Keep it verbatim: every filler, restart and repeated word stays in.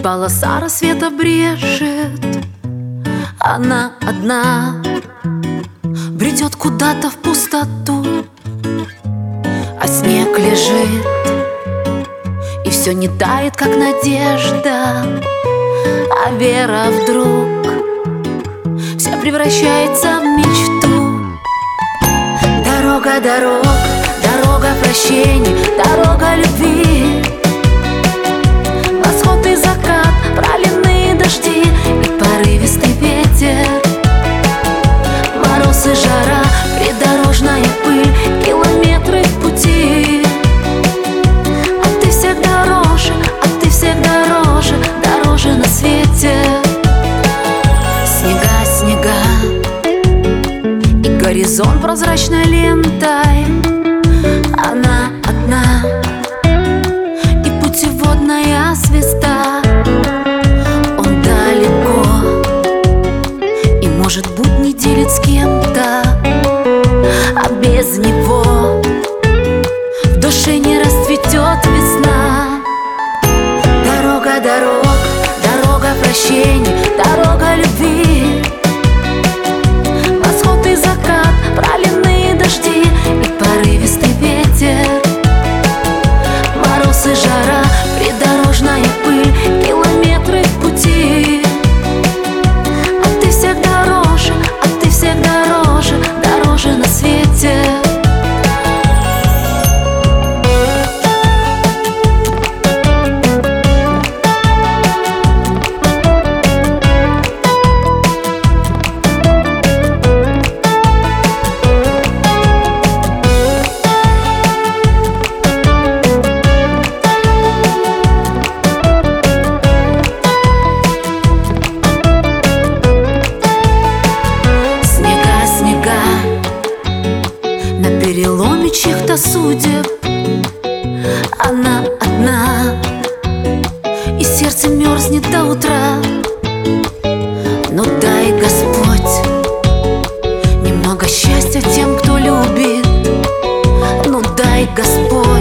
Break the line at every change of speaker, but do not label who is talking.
Полоса рассвета брежет, она одна бредет куда-то в пустоту, а снег лежит, и все не тает, как надежда, а вера вдруг вся превращается в мечту. Дорога, дорога, дорога прощения, дорога любви. Восход и закат, проливные дожди и порывистый ветер, мороз и жара, придорожная пыль, километры в пути. А ты всех дороже, а ты всех дороже, дороже на свете. Снега, снега и горизонт прозрачной лентой, она одна, и путеводная звезда. Он далеко и, может быть, не делит с кем-то, а без него в душе не расцветет весна. Дорога, дорога, дорога прощения, дорога любви. Восход и закат, проливные дожди и порывистый ветер, мороз и жара, придорожная пыль, километры в пути. А ты всех дороже, а ты всех дороже, дороже на свете. На переломе чьих-то судеб она одна, и сердце мерзнет до утра. Но дай, Господь, немного счастья тем, кто любит. Ну дай, Господь,